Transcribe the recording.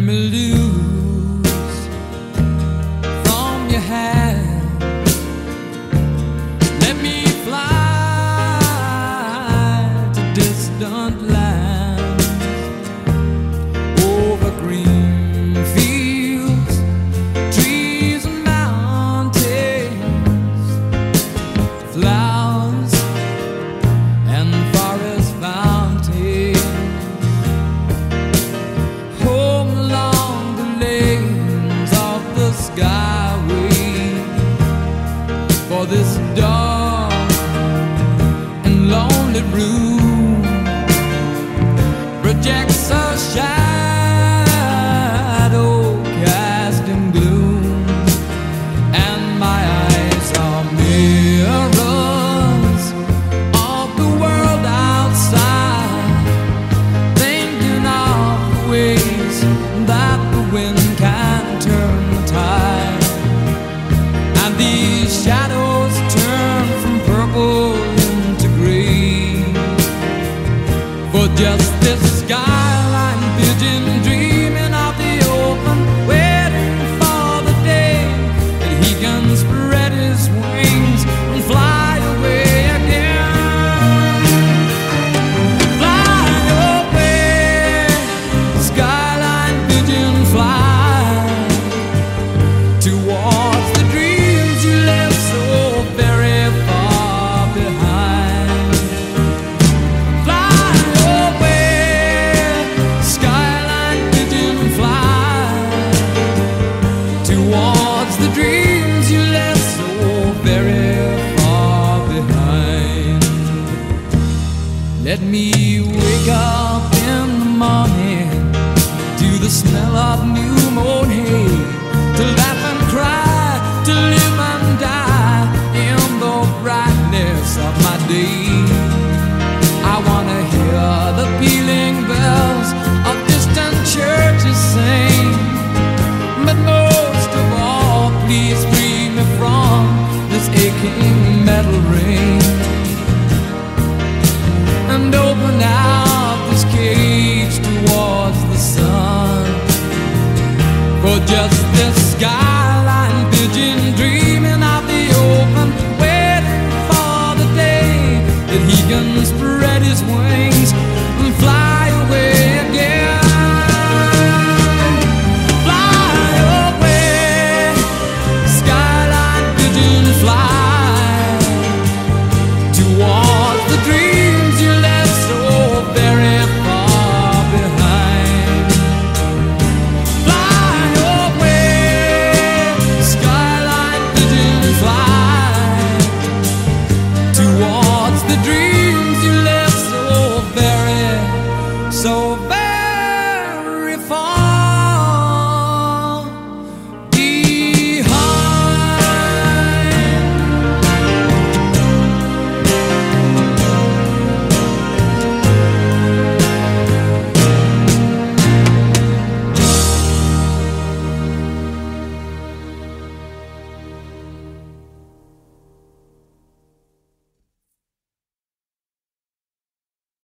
me loose from your hand. Let me fly to distant lands, over green fields, trees and mountains, flowers and forest fountains, home along the lanes of the skyway. For this dark and lonely room projects a shadow cast in gloom, and my eyes are mirrors of the world outside, thinking of the ways that the wind can turn the tide. And these shadows turn from purple into green, for just this skyline pigeon dreaming of the open, waiting for the day that he can spread his wings and fly away again. Fly away, skyline pigeon, fly towards the dreams you left so very far behind. Fly away, skyline pigeon, fly towards the dreams you left so very far behind. Let me wake up in the morning to the smell of new mown hay, to laugh and cry, to live and die in the brightness of my day. I wanna hear the pealing bells of distant churches sing, but most of all, please free me from this aching metal ring, and open out this cage towards the sun. For just this skyline pigeon dreaming of the open, waiting for the day that he can spread his wings